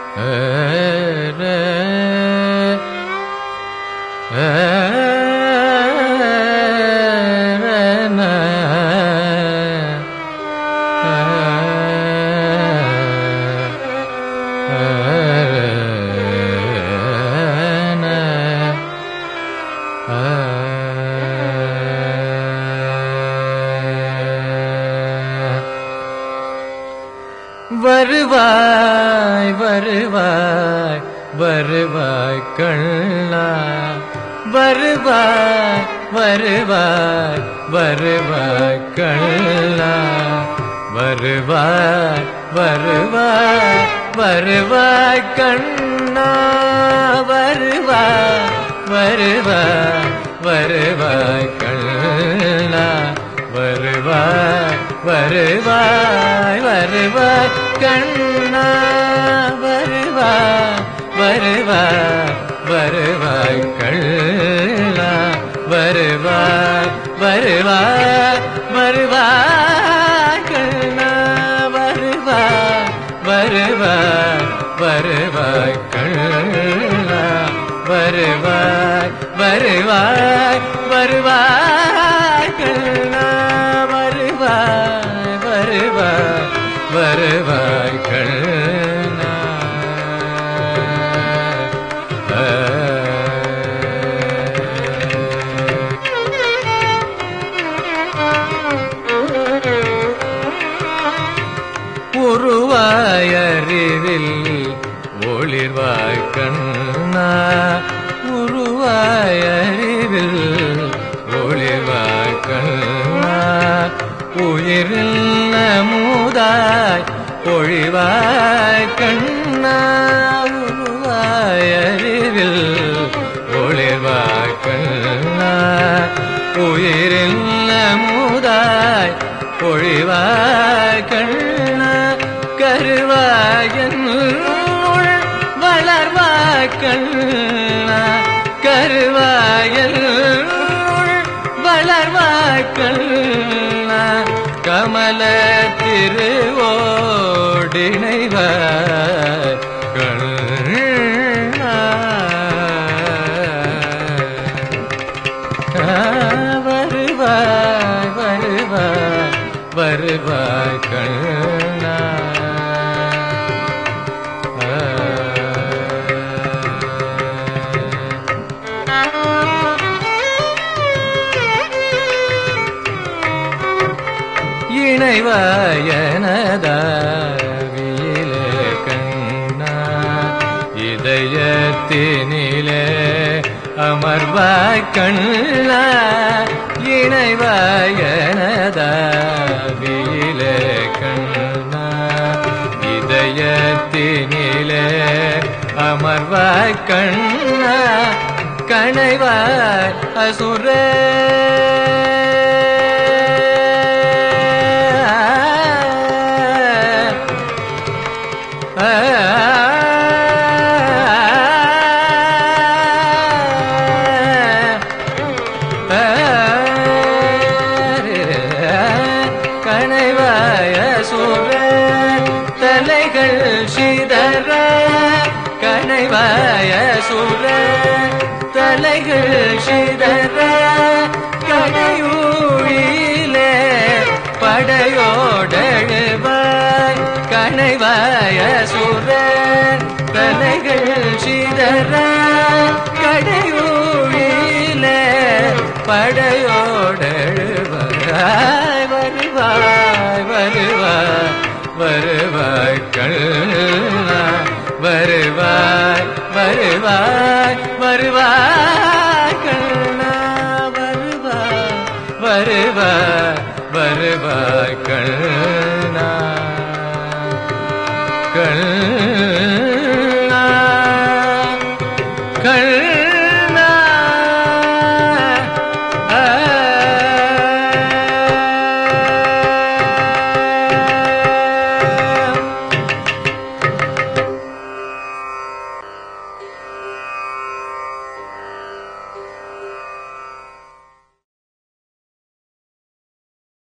வருவாய் வருவாய் வருவாய் கண்ணா, வருவாய் வருவாய் வருவாய் கண்ணா, வருவாய் வருவாய் வருவாய் கண்ணா, வருவாய் வருவாய் வருவாய் கண்ணா, வருவாய் வருவாய் வருவாய் கண்ணா, வருவாய் வருவாய் வருவாய் கண்ணா, வருவாய் வருவாய் வருவாய் கண்ணா, வருவாய் வருவாய் வருவாய் கண்ணா, வருவாய் வருவாய் வருவாய் கண்ணா, வருவாய் வருவாய் வருவாய் கண்ணா. உருவாய் அறிவில் ஒளிர்வாய் கண்ணா, உருவாய் அறிவில் ஒளிர்வாய் கண்ணா, உயிரில் நமுதாய் பொழிவாய் கண்ணா, உருவாய் அறிவில் ஒளிர்வாய் கண்ணா, உயிரில் நமுதாய் பொழிவாய் கண்ணா, கருவாயன் வளர்வாய் கண்ணா, கருவாயன் வளர்வாய் கண்ணா, கமல திருவோடிணைவாய் கண்ணா, வருவாய் வருவாய் வருவாய் கண்ணா. இணைவாயனதாவியிலே கண்ணா, இதயத்தினிலே அமர்வாய் கண்ணா, இணைவாயனதாவியிலே கண்ணா, இதயத்தினிலே அமர்வாய் கண்ணா, கணைவாய் அசுரே கணைவாய சுர தலைகள் சிதற, கணைவாய சுர தலைகள் சிதற, கணையூழிலே படையோடழுவாய், கணைவாய சுர தலைகள் சிதற, கடையூழிலே படையோடழுவாய், வருவாய் வருவாய் வருவாய் கண்ணா, வருவாய் வருவாய் வருவாய் கண்ணா, வருவாய் வருவாய் வருவாய் கண்ணா கண்ணா.